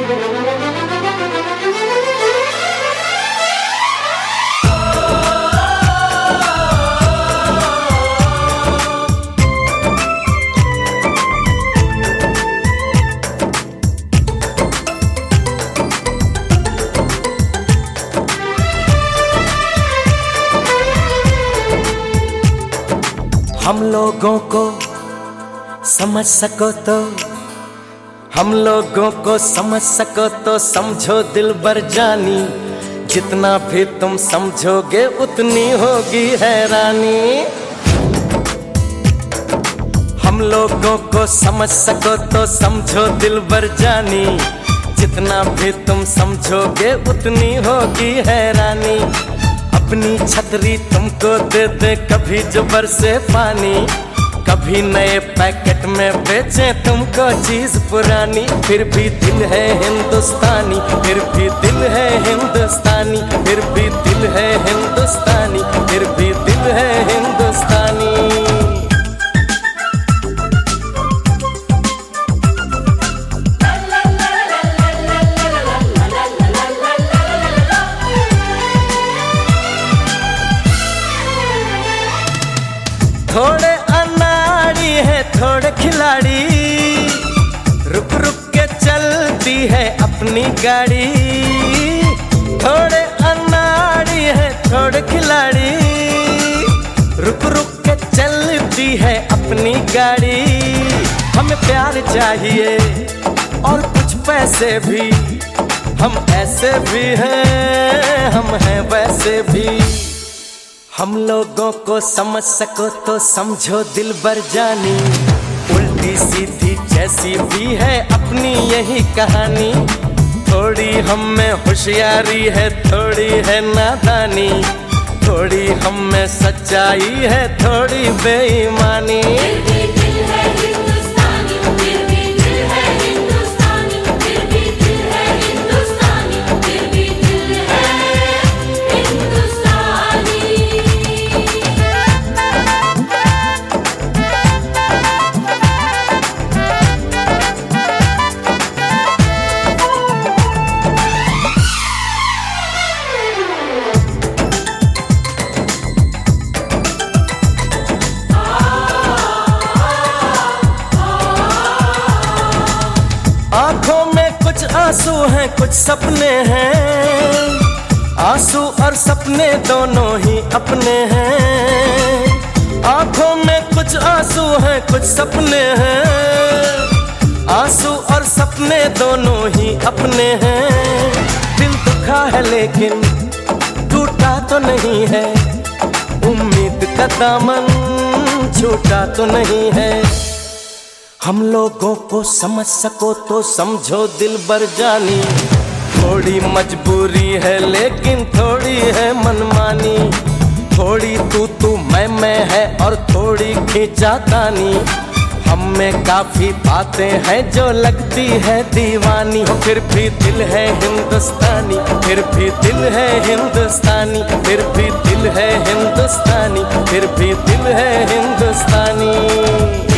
हम लोगों को समझ सको तो, हम लोगों को समझ सको तो समझो दिलबर जानी, जितना भी तुम समझोगे उतनी होगी हैरानी। हम लोगों को समझ सको तो समझो दिलबर जानी, जितना भी तुम समझोगे उतनी होगी हैरानी। अपनी छतरी तुमको दे दे कभी जो बरसे पानी, कभी नए पैकेट में बेचे तुमको चीज पुरानी। फिर भी दिल है हिंदुस्तानी, फिर भी दिल है हिंदुस्तानी, फिर भी दिल है हिंदुस्तानी, फिर भी दिल है हिंदुस्तानी। थोड़े अनाड़ी है थोड़े खिलाड़ी, रुक रुक के चलती है अपनी गाड़ी। थोड़े अनाड़ी है थोड़े खिलाड़ी, रुक रुक के चलती है अपनी गाड़ी। हमें प्यार चाहिए और कुछ पैसे भी, हम ऐसे भी हैं हम हैं वैसे भी। हम लोगों को समझ सको तो समझो दिलबर जानी, उल्टी सीधी जैसी भी है अपनी यही कहानी। थोड़ी हम में होशियारी है थोड़ी है नादानी, थोड़ी हम में सच्चाई है थोड़ी बेईमानी। आंखों में कुछ आंसू हैं कुछ सपने हैं, आंसू और सपने दोनों ही अपने हैं। आंखों में कुछ आंसू हैं कुछ सपने हैं, आंसू और सपने दोनों ही अपने हैं। दिल दुखा है लेकिन टूटा तो नहीं है, उम्मीद का दामन छूटा तो नहीं है। हम लोगों को समझ सको तो समझो दिलबर जानी, थोड़ी मजबूरी है लेकिन थोड़ी है मनमानी। थोड़ी तू मैं है और थोड़ी खींचातानी, हम में काफी बातें हैं जो लगती है दीवानी। फिर भी दिल है हिंदुस्तानी, फिर भी दिल है हिंदुस्तानी, फिर भी दिल है हिंदुस्तानी, फिर भी दिल है हिंदुस्तानी।